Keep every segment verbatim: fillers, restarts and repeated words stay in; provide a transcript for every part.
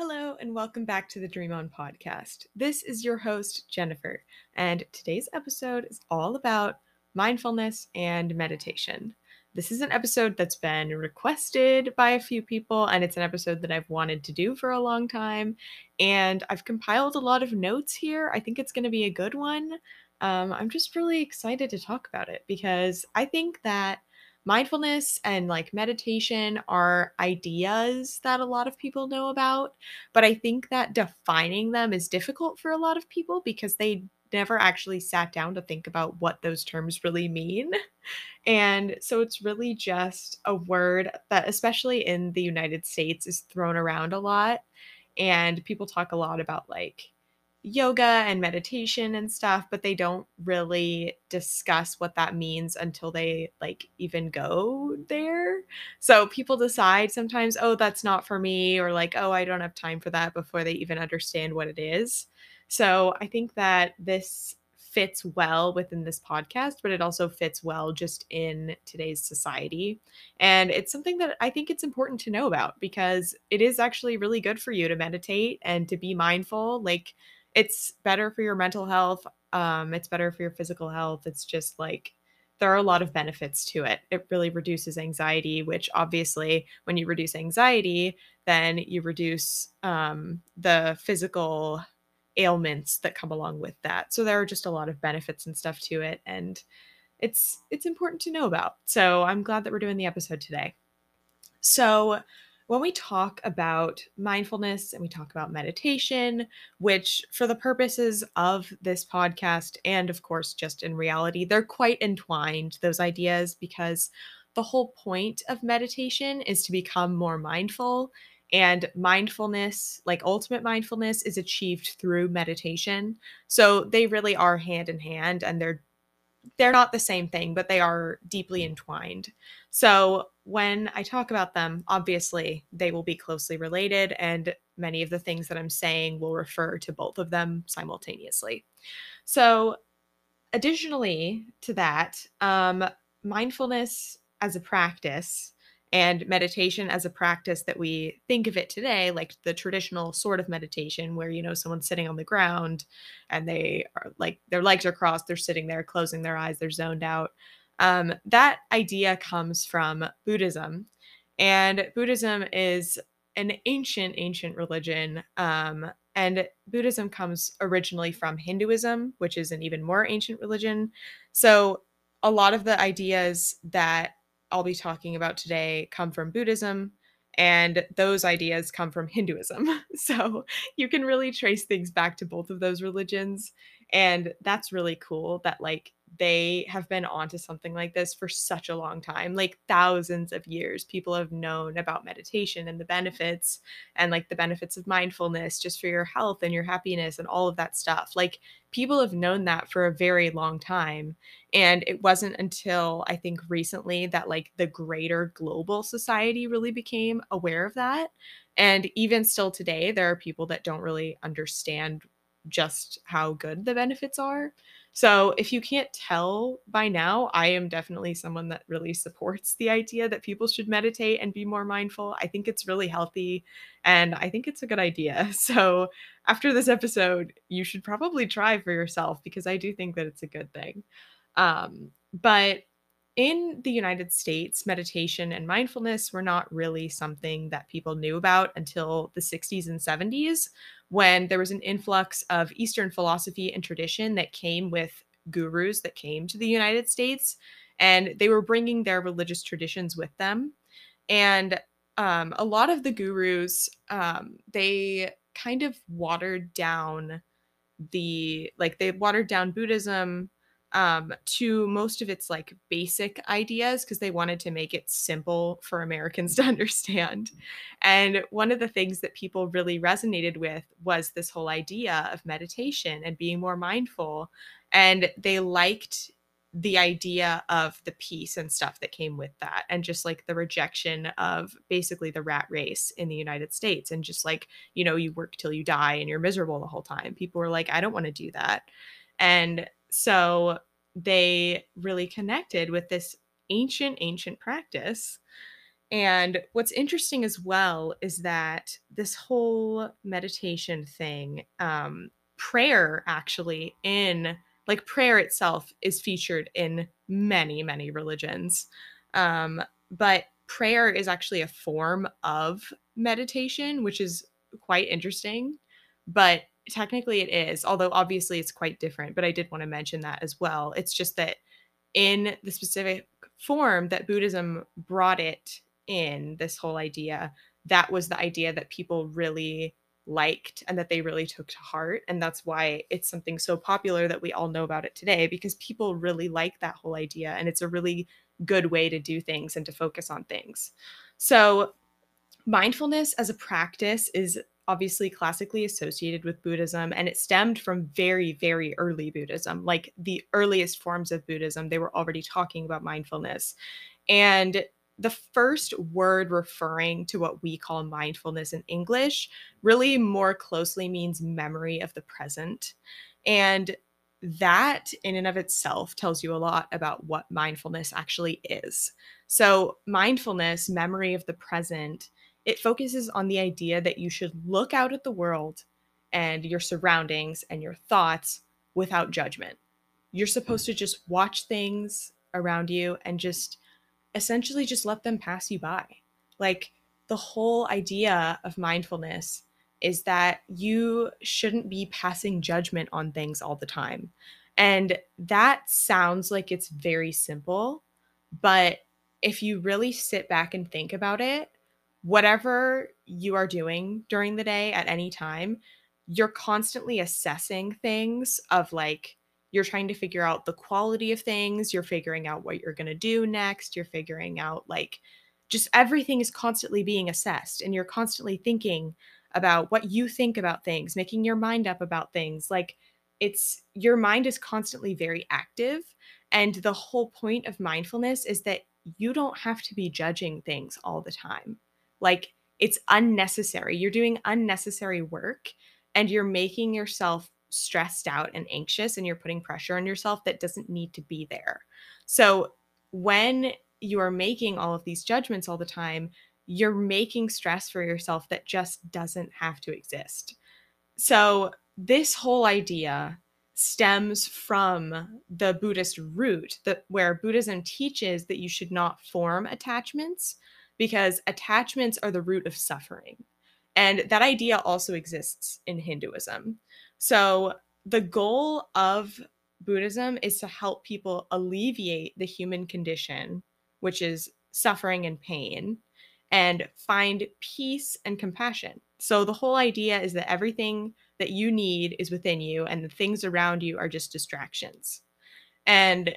Hello, and welcome back to the Dream On podcast. This is your host, Jennifer, and today's episode is all about mindfulness and meditation. This is an episode that's been requested by a few people, and it's an episode that I've wanted to do for a long time. And I've compiled a lot of notes here. I think it's going to be a good one. Um, I'm just really excited to talk about it because I think that mindfulness and like meditation are ideas that a lot of people know about, but I think that defining them is difficult for a lot of people because they never actually sat down to think about what those terms really mean. And so it's really just a word that, especially in the United States, is thrown around a lot. And people talk a lot about like yoga and meditation and stuff, but they don't really discuss what that means until they like even go there. So people decide sometimes, oh, that's not for me, or like, oh, I don't have time for that before they even understand what it is. So I think that this fits well within this podcast, but it also fits well just in today's society. And it's something that I think it's important to know about because it is actually really good for you to meditate and to be mindful. Like, it's better for your mental health. Um, it's better for your physical health. It's just like there are a lot of benefits to it. It really reduces anxiety, which obviously, when you reduce anxiety, then you reduce um, the physical ailments that come along with that. So there are just a lot of benefits and stuff to it, and it's it's important to know about. So I'm glad that we're doing the episode today. So, when we talk about mindfulness and we talk about meditation, which for the purposes of this podcast, and of course, just in reality, they're quite entwined, those ideas, because the whole point of meditation is to become more mindful. And mindfulness, like ultimate mindfulness, is achieved through meditation. So they really are hand in hand, and they're they're not the same thing, but they are deeply entwined. So when I talk about them, obviously they will be closely related, and many of the things that I'm saying will refer to both of them simultaneously. So, additionally to that, um, mindfulness as a practice and meditation as a practice that we think of it today, like the traditional sort of meditation where, you know, someone's sitting on the ground and they are like their legs are crossed, they're sitting there, closing their eyes, they're zoned out. Um, that idea comes from Buddhism. And Buddhism is an ancient, ancient religion. Um, and Buddhism comes originally from Hinduism, which is an even more ancient religion. So a lot of the ideas that I'll be talking about today come from Buddhism, and those ideas come from Hinduism. So you can really trace things back to both of those religions. And that's really cool that, like, they have been onto something like this for such a long time, like thousands of years. People have known about meditation and the benefits, and like the benefits of mindfulness just for your health and your happiness and all of that stuff. Like, people have known that for a very long time. And it wasn't until I think recently that like the greater global society really became aware of that. And even still today, there are people that don't really understand just how good the benefits are. So, if you can't tell by now, I am definitely someone that really supports the idea that people should meditate and be more mindful. I think it's really healthy, and I think it's a good idea. So, after this episode, you should probably try for yourself because I do think that it's a good thing. Um, but in the United States, meditation and mindfulness were not really something that people knew about until the sixties and seventies, when there was an influx of Eastern philosophy and tradition that came with gurus that came to the United States, and they were bringing their religious traditions with them. And um, a lot of the gurus, um, they kind of watered down the like they watered down Buddhism um to most of its like basic ideas because they wanted to make it simple for Americans to understand. And one of the things that people really resonated with was this whole idea of meditation and being more mindful. And they liked the idea of the peace and stuff that came with that, and just like the rejection of basically the rat race in the United States, and just like, you know, you work till you die and you're miserable the whole time. People were like, I don't want to do that. And so they really connected with this ancient, ancient practice. And what's interesting as well is that this whole meditation thing, um, prayer actually in like prayer itself is featured in many, many religions. Um, but prayer is actually a form of meditation, which is quite interesting. But technically it is, although obviously it's quite different. But I did want to mention that as well. It's just that in the specific form that Buddhism brought it in, this whole idea, that was the idea that people really liked and that they really took to heart. And that's why it's something so popular that we all know about it today, because people really like that whole idea. And it's a really good way to do things and to focus on things. So, mindfulness as a practice is obviously classically associated with Buddhism, and it stemmed from very, very early Buddhism. Like the earliest forms of Buddhism, they were already talking about mindfulness. And the first word referring to what we call mindfulness in English really more closely means memory of the present. And that in and of itself tells you a lot about what mindfulness actually is. So, mindfulness, memory of the present, it focuses on the idea that you should look out at the world and your surroundings and your thoughts without judgment. You're supposed to just watch things around you and just essentially just let them pass you by. Like the whole idea of mindfulness is that you shouldn't be passing judgment on things all the time. And that sounds like it's very simple, but if you really sit back and think about it, whatever you are doing during the day at any time, you're constantly assessing things of like, you're trying to figure out the quality of things, you're figuring out what you're going to do next, you're figuring out like just everything is constantly being assessed and you're constantly thinking about what you think about things, making your mind up about things. Like it's your mind is constantly very active, and the whole point of mindfulness is that you don't have to be judging things all the time. Like it's unnecessary. You're doing unnecessary work and you're making yourself stressed out and anxious, and you're putting pressure on yourself that doesn't need to be there. So when you are making all of these judgments all the time, you're making stress for yourself that just doesn't have to exist. So this whole idea stems from the Buddhist root, that where Buddhism teaches that you should not form attachments because attachments are the root of suffering. And that idea also exists in Hinduism. So the goal of Buddhism is to help people alleviate the human condition, which is suffering and pain, and find peace and compassion. So the whole idea is that everything that you need is within you and the things around you are just distractions. And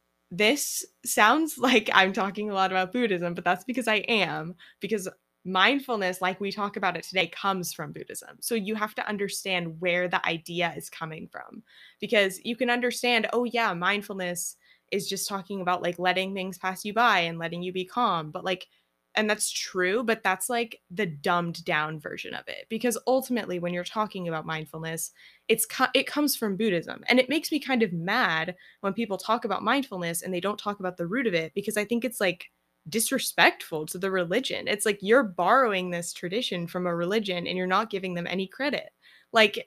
this sounds like I'm talking a lot about Buddhism, but that's because I am, because mindfulness, like we talk about it today, comes from Buddhism. So you have to understand where the idea is coming from, because you can understand, oh, yeah, mindfulness is just talking about like letting things pass you by and letting you be calm. But like, and that's true, but that's like the dumbed down version of it. Because ultimately, when you're talking about mindfulness, it's it comes from Buddhism. And it makes me kind of mad when people talk about mindfulness and they don't talk about the root of it, because I think it's like disrespectful to the religion. It's like you're borrowing this tradition from a religion and you're not giving them any credit. Like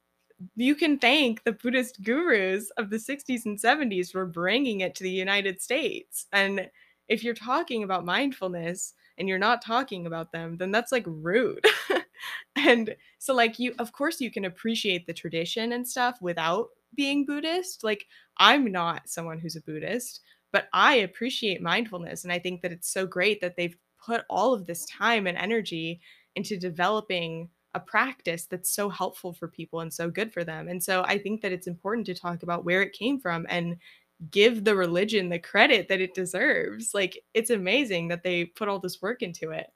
you can thank the Buddhist gurus of the sixties and seventies for bringing it to the United States. And if you're talking about mindfulness and you're not talking about them, then that's like rude. And so like you, of course you can appreciate the tradition and stuff without being Buddhist. Like I'm not someone who's a Buddhist, but I appreciate mindfulness. And I think that it's so great that they've put all of this time and energy into developing a practice that's so helpful for people and so good for them. And so I think that it's important to talk about where it came from and give the religion the credit that it deserves. Like it's amazing that they put all this work into it.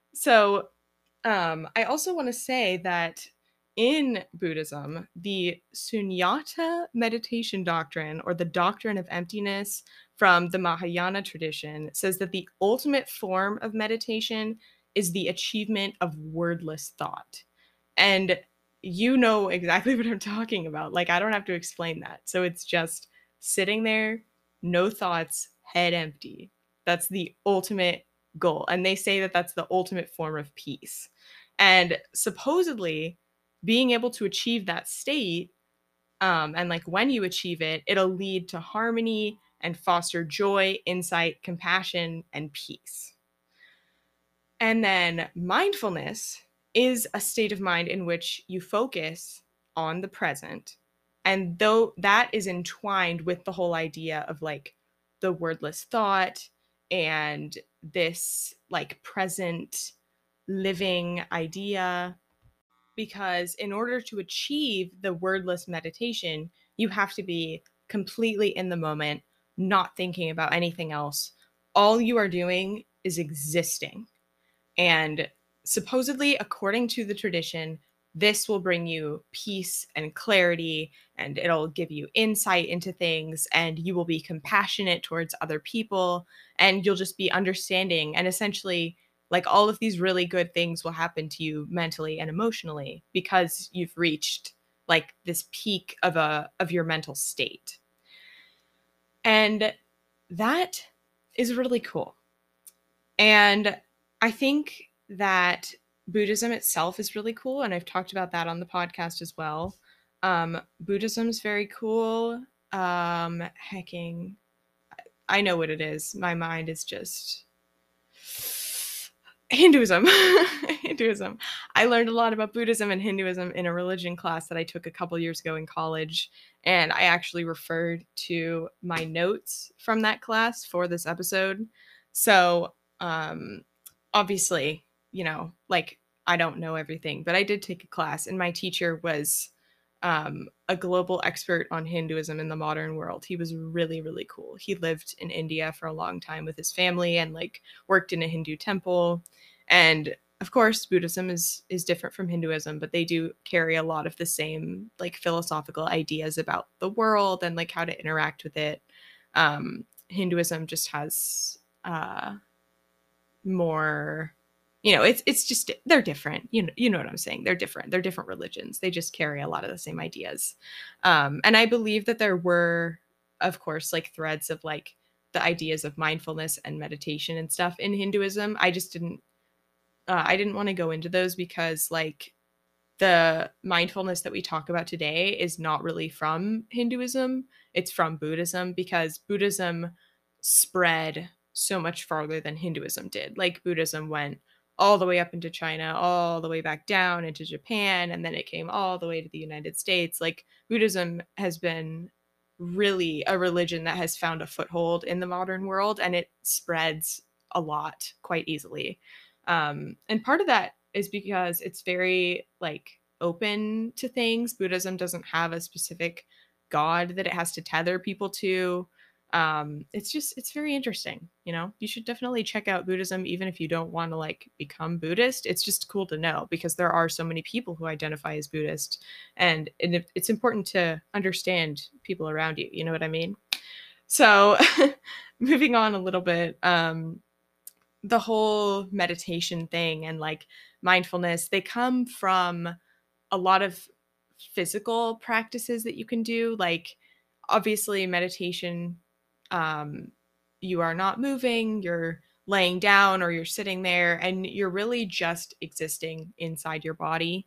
So um, I also want to say that in Buddhism, the Sunyata meditation doctrine, or the doctrine of emptiness from the Mahayana tradition, says that the ultimate form of meditation is the achievement of wordless thought. And you know exactly what I'm talking about. Like, I don't have to explain that. So it's just sitting there, no thoughts, head empty. That's the ultimate goal. And they say that that's the ultimate form of peace. And supposedly, being able to achieve that state, um, and like when you achieve it, it'll lead to harmony and foster joy, insight, compassion, and peace. And then mindfulness is a state of mind in which you focus on the present. And though that is entwined with the whole idea of like the wordless thought and this like present living idea, because in order to achieve the wordless meditation, you have to be completely in the moment, not thinking about anything else. All you are doing is existing. And supposedly, according to the tradition, this will bring you peace and clarity, and it'll give you insight into things, and you will be compassionate towards other people, and you'll just be understanding. And essentially, like all of these really good things will happen to you mentally and emotionally because you've reached like this peak of a of your mental state. And that is really cool. And I think that Buddhism itself is really cool, and I've talked about that on the podcast as well. Um, Buddhism is very cool. Um, hecking, I know what it is. My mind is just Hinduism. Hinduism. I learned a lot about Buddhism and Hinduism in a religion class that I took a couple years ago in college, and I actually referred to my notes from that class for this episode. So, um, obviously, you know, like I don't know everything, but I did take a class, and my teacher was um, a global expert on Hinduism in the modern world. He was really, really cool. He lived in India for a long time with his family and like worked in a Hindu temple. And of course, Buddhism is is different from Hinduism, but they do carry a lot of the same like philosophical ideas about the world and like how to interact with it. Um, Hinduism just has uh, more, you know, it's it's just they're different. You know, you know what I'm saying? They're different. They're different religions. They just carry a lot of the same ideas. Um, and I believe that there were, of course, like threads of like the ideas of mindfulness and meditation and stuff in Hinduism. I just didn't uh, I didn't want to go into those because like the mindfulness that we talk about today is not really from Hinduism. It's from Buddhism because Buddhism spread so much farther than Hinduism did. Like Buddhism went all the way up into China, all the way back down into Japan, and then it came all the way to the United States. Like Buddhism has been really a religion that has found a foothold in the modern world, and it spreads a lot quite easily. Um, and part of that is because it's very like open to things. Buddhism doesn't have a specific god that it has to tether people to. Um, it's just it's very interesting, you know. You should definitely check out Buddhism even if you don't want to like become Buddhist. It's just cool to know because there are so many people who identify as Buddhist, and, and it's important to understand people around you. You know what I mean? So, moving on a little bit, um, the whole meditation thing and like mindfulness, they come from a lot of physical practices that you can do. Like obviously meditation, um, you are not moving, you're laying down or you're sitting there and you're really just existing inside your body.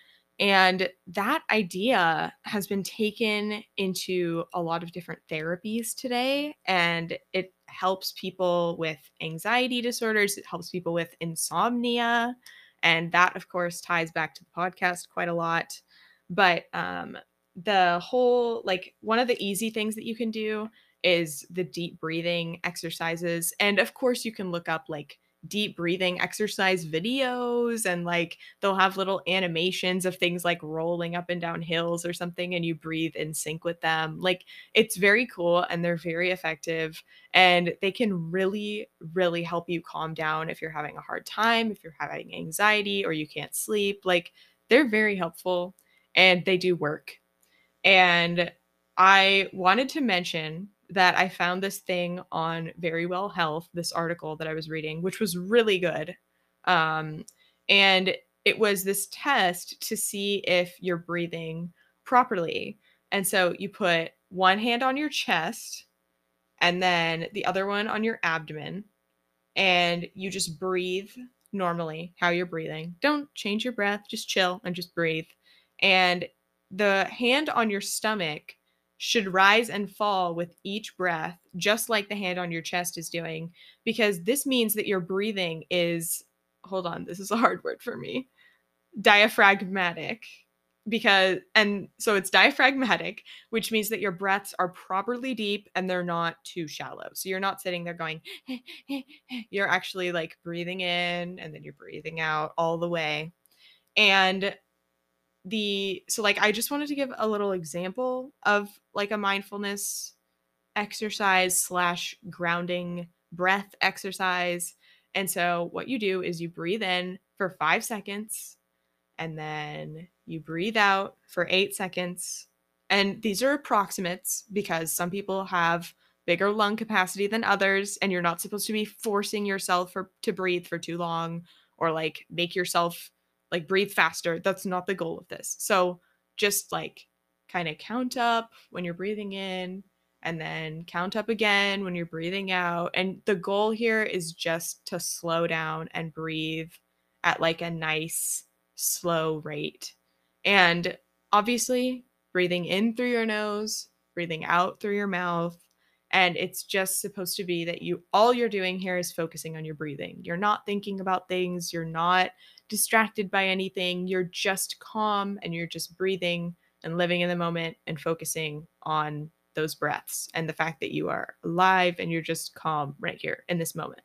And that idea has been taken into a lot of different therapies today. And it helps people with anxiety disorders, it helps people with insomnia. And that, of course, ties back to the podcast quite a lot. But um, the whole, like, one of the easy things that you can do is the deep breathing exercises. And of course, you can look up like deep breathing exercise videos and like they'll have little animations of things like rolling up and down hills or something and you breathe in sync with them. Like it's very cool and they're very effective and they can really really help you calm down if you're having a hard time, if you're having anxiety or you can't sleep. Like they're very helpful and they do work. And I wanted to mention that I found this thing on Very Well Health, this article that I was reading, which was really good. Um, and it was this test to see if you're breathing properly. And so you put one hand on your chest and then the other one on your abdomen. and you just breathe normally how you're breathing. Don't change your breath, just chill and just breathe. And the hand on your stomach should rise and fall with each breath, just like the hand on your chest is doing, because this means that your breathing is, hold on, this is a hard word for me, diaphragmatic. Because, and so it's diaphragmatic, which means that your breaths are properly deep and they're not too shallow. So you're not sitting there going, you're actually like breathing in and then you're breathing out all the way. And the, so like, I just wanted to give a little example of like a mindfulness exercise slash grounding breath exercise. And so what you do is you breathe in for five seconds and then you breathe out for eight seconds. And these are approximates because some people have bigger lung capacity than others, and you're not supposed to be forcing yourself for, to breathe for too long or like make yourself like breathe faster. That's not the goal of this. So just like kind of count up when you're breathing in and then count up again when you're breathing out. And the goal here is just to slow down and breathe at like a nice slow rate. And obviously, breathing in through your nose, breathing out through your mouth. And it's just supposed to be that you, all you're doing here is focusing on your breathing. You're not thinking about things. You're not distracted by anything. You're just calm and you're just breathing and living in the moment and focusing on those breaths and the fact that you are alive and you're just calm right here in this moment.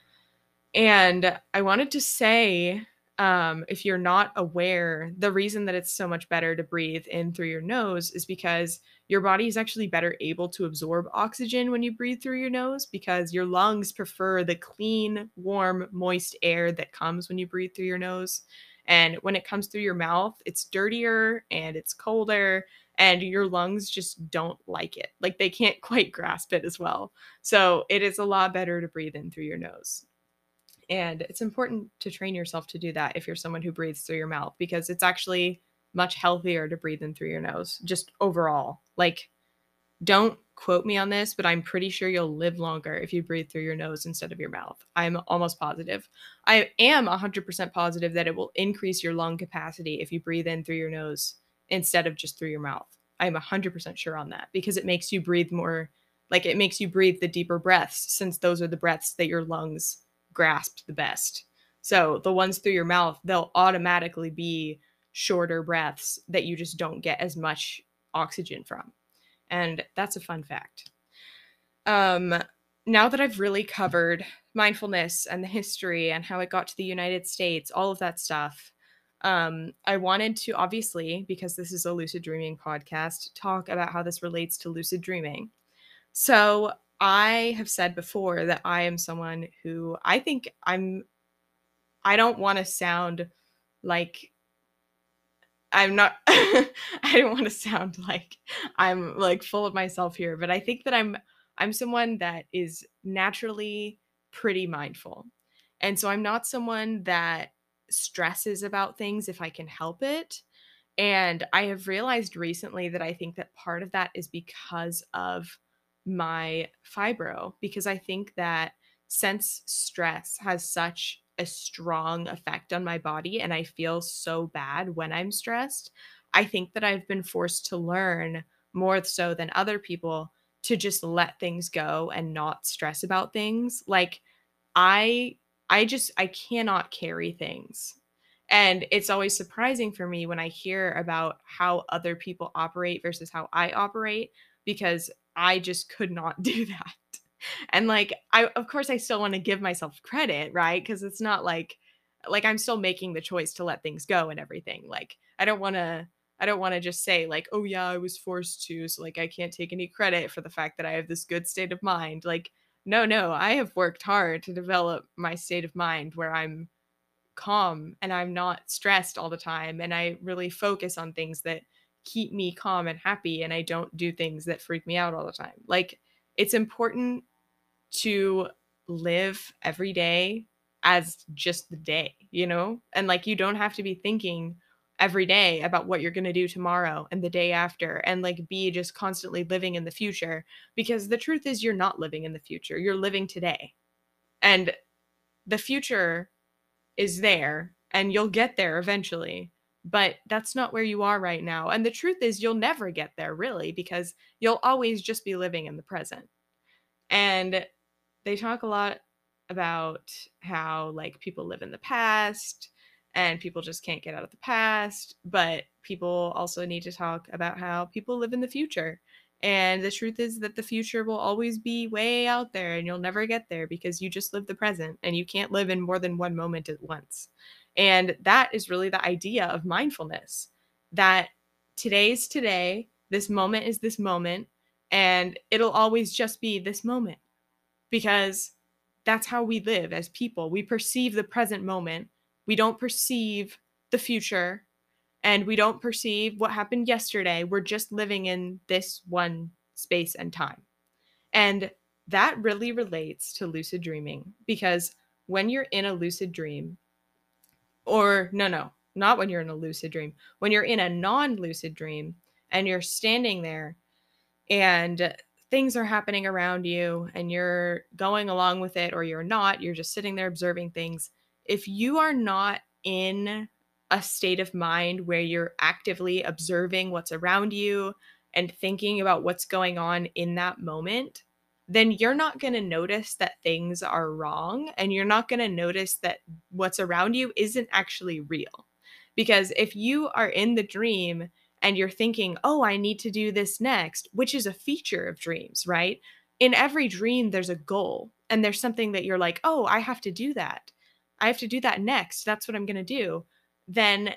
And I wanted to say, um, if you're not aware, the reason that it's so much better to breathe in through your nose is because your body is actually better able to absorb oxygen when you breathe through your nose, because your lungs prefer the clean, warm, moist air that comes when you breathe through your nose. And when it comes through your mouth, it's dirtier and it's colder, and your lungs just don't like it. Like they can't quite grasp it as well. So it is a lot better to breathe in through your nose. And it's important to train yourself to do that if you're someone who breathes through your mouth, because it's actually much healthier to breathe in through your nose, just overall. Like, don't quote me on this, but I'm pretty sure you'll live longer if you breathe through your nose instead of your mouth. I'm almost positive. I am one hundred percent positive that it will increase your lung capacity if you breathe in through your nose instead of just through your mouth. I'm one hundred percent sure on that, because it makes you breathe more, like it makes you breathe the deeper breaths, since those are the breaths that your lungs grasp the best. So the ones through your mouth, they'll automatically be shorter breaths that you just don't get as much oxygen from. And that's a fun fact. Um, now that I've really covered mindfulness and the history and how it got to the United States, all of that stuff, um, I wanted to, obviously, because this is a lucid dreaming podcast, talk about how this relates to lucid dreaming. So I have said before that I am someone who I think I'm, I don't want to sound like I'm not, I don't want to sound like I'm like full of myself here, but I think that I'm, I'm someone that is naturally pretty mindful. And so I'm not someone that stresses about things if I can help it. And I have realized recently that I think that part of that is because of my fibro, because I think that since stress has such a strong effect on my body and I feel so bad when I'm stressed, I think that I've been forced to learn more so than other people to just let things go and not stress about things. Like I I just I cannot carry things. And it's always surprising for me when I hear about how other people operate versus how I operate, because I just could not do that. And like I of course I still want to give myself credit, right? Because it's not like like I'm still making the choice to let things go and everything. Like I don't want to I don't want to just say like, "Oh yeah, I was forced to, so like I can't take any credit for the fact that I have this good state of mind." Like no, no, I have worked hard to develop my state of mind where I'm calm and I'm not stressed all the time, and I really focus on things that keep me calm and happy, and I don't do things that freak me out all the time. Like it's important to live every day as just the day, you know? And like you don't have to be thinking every day about what you're going to do tomorrow and the day after and like be just constantly living in the future, because the truth is you're not living in the future. You're living today. And the future is there and you'll get there eventually, but that's not where you are right now. And the truth is, you'll never get there really, because you'll always just be living in the present. And they talk a lot about how like people live in the past and people just can't get out of the past, but people also need to talk about how people live in the future. And the truth is that the future will always be way out there and you'll never get there because you just live the present and you can't live in more than one moment at once. And that is really the idea of mindfulness, that today's today, this moment is this moment, and it'll always just be this moment, because that's how we live as people. We perceive the present moment. We don't perceive the future, and we don't perceive what happened yesterday. We're just living in this one space and time. And that really relates to lucid dreaming, because when you're in a lucid dream, or no, no, not when you're in a lucid dream, when you're in a non lucid dream and you're standing there and things are happening around you and you're going along with it, or you're not, you're just sitting there observing things. If you are not in a state of mind where you're actively observing what's around you and thinking about what's going on in that moment, then you're not going to notice that things are wrong, and you're not going to notice that what's around you isn't actually real. Because if you are in the dream and you're thinking, oh, I need to do this next, which is a feature of dreams, right? In every dream, there's a goal and there's something that you're like, oh, I have to do that. I have to do that next. That's what I'm going to do. Then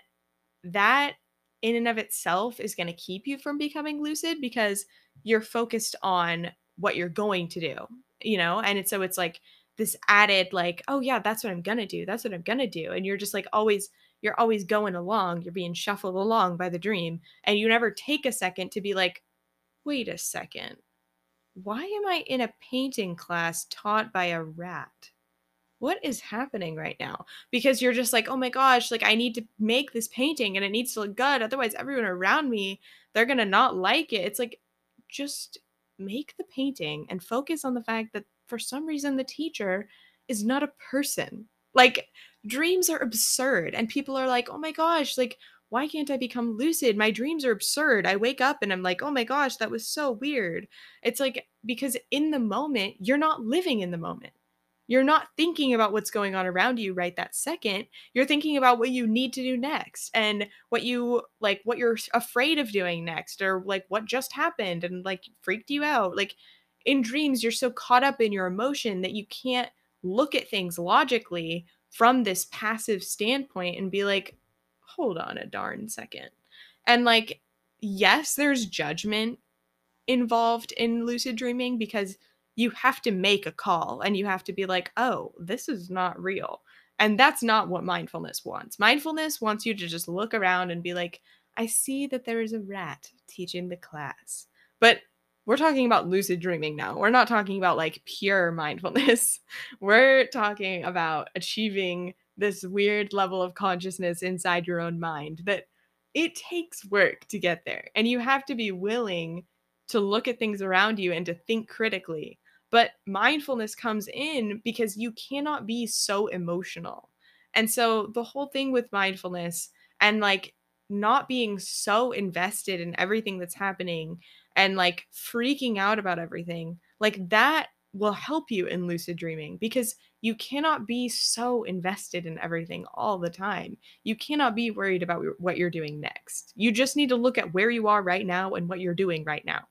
that in and of itself is going to keep you from becoming lucid, because you're focused on what you're going to do, you know? And it's, so it's like this added like, oh yeah, that's what I'm going to do. That's what I'm going to do. And you're just like always you're always going along, you're being shuffled along by the dream, and you never take a second to be like, wait a second, why am I in a painting class taught by a rat? What is happening right now? Because you're just like, oh my gosh, like I need to make this painting and it needs to look good. Otherwise, everyone around me, they're going to not like it. It's like, just make the painting and focus on the fact that for some reason the teacher is not a person. Like, dreams are absurd, and people are like, oh my gosh, like, why can't I become lucid? My dreams are absurd. I wake up and I'm like, oh my gosh, that was so weird. It's like, because in the moment, you're not living in the moment. You're not thinking about what's going on around you right that second. You're thinking about what you need to do next, and what you like, what you're afraid of doing next, or like what just happened and like freaked you out. Like in dreams, you're so caught up in your emotion that you can't look at things logically from this passive standpoint and be like, hold on a darn second. And like, yes, there's judgment involved in lucid dreaming, because you have to make a call and you have to be like, oh, this is not real. And that's not what mindfulness wants. Mindfulness wants you to just look around and be like, I see that there is a rat teaching the class. But we're talking about lucid dreaming now. We're not talking about like pure mindfulness. We're talking about achieving this weird level of consciousness inside your own mind that it takes work to get there. And you have to be willing to look at things around you and to think critically. But mindfulness comes in because you cannot be so emotional. And so the whole thing with mindfulness and like not being so invested in everything that's happening and like freaking out about everything, like that will help you in lucid dreaming, because you cannot be so invested in everything all the time. You cannot be worried about what you're doing next. You just need to look at where you are right now and what you're doing right now.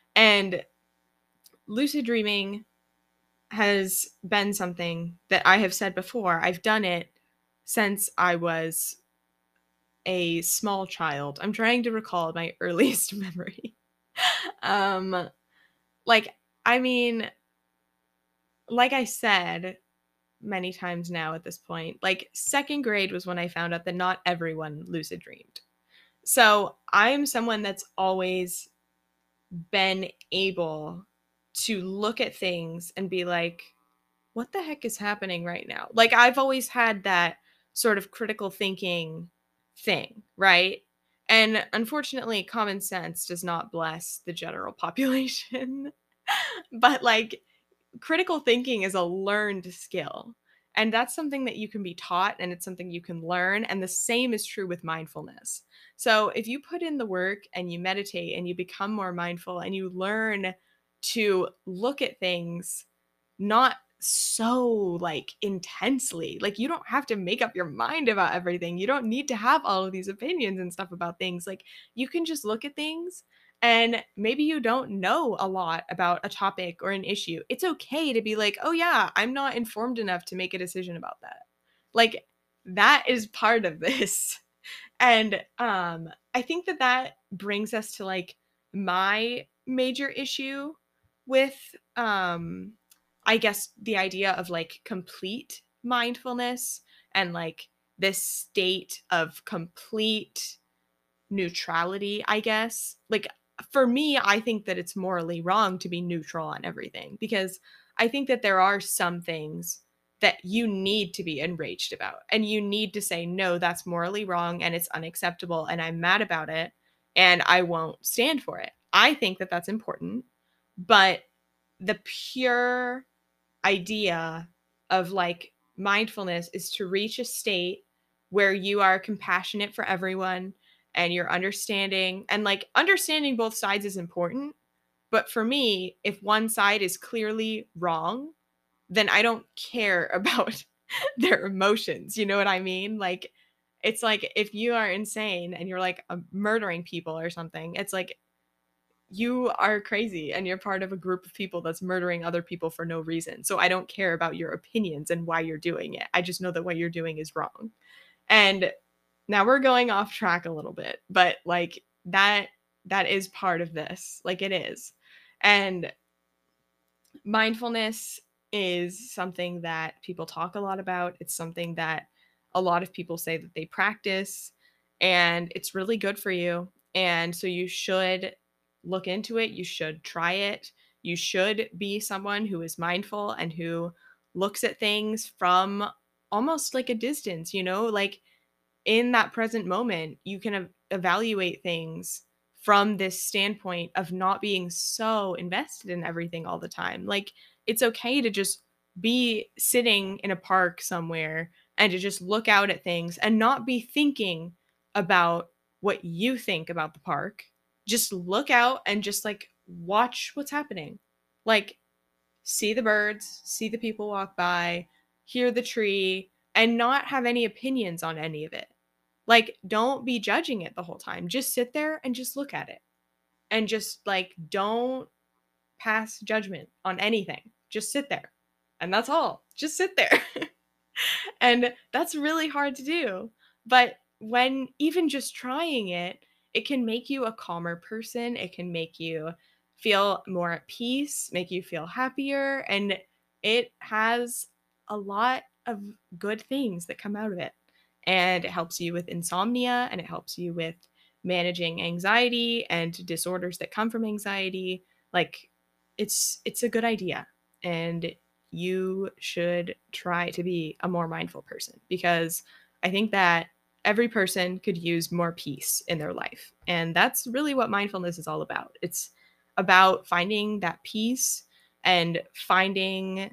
And lucid dreaming has been something that I have said before. I've done it since I was a small child. I'm trying to recall my earliest memory. um, like, I mean, like I said many times now at this point, like second grade was when I found out that not everyone lucid dreamed. So I'm someone that's always been able to look at things and be like, what the heck is happening right now? Like I've always had that sort of critical thinking thing, right? And unfortunately, common sense does not bless the general population. But like critical thinking is a learned skill. And that's something that you can be taught and it's something you can learn. And the same is true with mindfulness. So if you put in the work and you meditate and you become more mindful and you learn to look at things not so like intensely, like you don't have to make up your mind about everything. You don't need to have all of these opinions and stuff about things. Like you can just look at things and maybe you don't know a lot about a topic or an issue. It's okay to be like, oh, yeah, I'm not informed enough to make a decision about that. Like, that is part of this. And um, I think that that brings us to like my major issue with, um, I guess, the idea of like complete mindfulness and like this state of complete neutrality, I guess. Like for me, I think that it's morally wrong to be neutral on everything because I think that there are some things that you need to be enraged about and you need to say, no, that's morally wrong and it's unacceptable and I'm mad about it and I won't stand for it. I think that that's important, but the pure idea of like mindfulness is to reach a state where you are compassionate for everyone and you're understanding and like understanding both sides is important. But for me, if one side is clearly wrong, then I don't care about their emotions. You know what I mean? Like, it's like if you are insane and you're like uh, murdering people or something, it's like you are crazy and you're part of a group of people that's murdering other people for no reason. So I don't care about your opinions and why you're doing it. I just know that what you're doing is wrong. And now we're going off track a little bit, but like that that is part of this. Like it is. And mindfulness is something that people talk a lot about. It's something that a lot of people say that they practice and it's really good for you. And so you should look into it. You should try it. You should be someone who is mindful and who looks at things from almost like a distance, you know, like in that present moment, you can ev- evaluate things from this standpoint of not being so invested in everything all the time. Like, it's okay to just be sitting in a park somewhere and to just look out at things and not be thinking about what you think about the park. Just look out and just like watch what's happening. Like, see the birds, see the people walk by, hear the tree, and not have any opinions on any of it. Like, don't be judging it the whole time. Just sit there and just look at it. And just like, don't pass judgment on anything. Just sit there. And that's all. Just sit there. And that's really hard to do. But when even just trying it, it can make you a calmer person. It can make you feel more at peace, make you feel happier. And it has a lot of good things that come out of it. And it helps you with insomnia and it helps you with managing anxiety and disorders that come from anxiety. Like it's it's a good idea. And you should try to be a more mindful person because I think that every person could use more peace in their life. And that's really what mindfulness is all about. It's about finding that peace and finding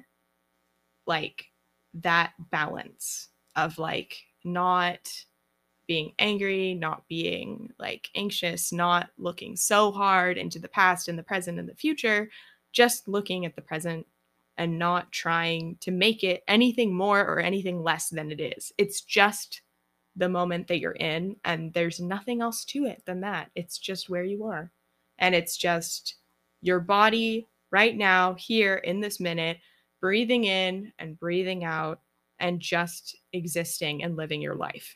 like that balance of like not being angry, not being like anxious, not looking so hard into the past and the present and the future, just looking at the present and not trying to make it anything more or anything less than it is. It's just the moment that you're in, and there's nothing else to it than that. It's just where you are. And it's just your body right now, here in this minute, breathing in and breathing out and just existing and living your life.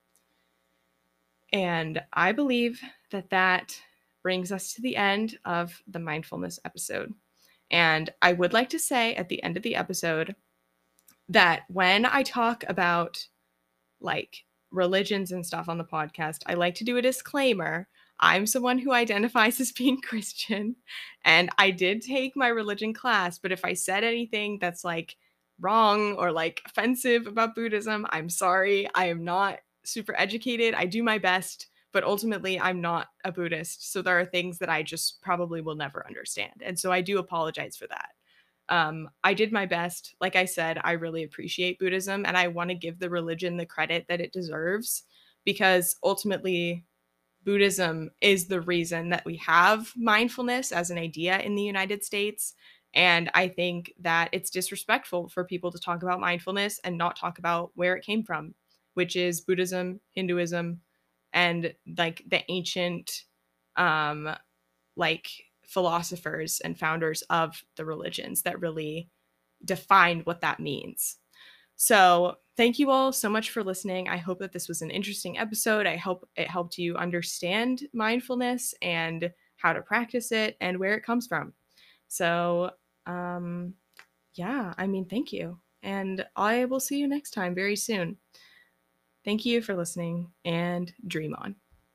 And I believe that that brings us to the end of the mindfulness episode. And I would like to say at the end of the episode that when I talk about like religions and stuff on the podcast, I like to do a disclaimer. I'm someone who identifies as being Christian, and I did take my religion class, but if I said anything that's like wrong or like offensive about Buddhism, I'm sorry. I am not super educated. I do my best, but ultimately I'm not a Buddhist. So there are things that I just probably will never understand. And so I do apologize for that. Um, I did my best. Like I said, I really appreciate Buddhism and I want to give the religion the credit that it deserves because ultimately, Buddhism is the reason that we have mindfulness as an idea in the United States. And I think that it's disrespectful for people to talk about mindfulness and not talk about where it came from, which is Buddhism, Hinduism, and like the ancient um like philosophers and founders of the religions that really defined what that means. So, thank you all so much for listening. I hope that this was an interesting episode. I hope it helped you understand mindfulness and how to practice it and where it comes from. So, um, yeah, I mean, thank you. And I will see you next time very soon. Thank you for listening and dream on.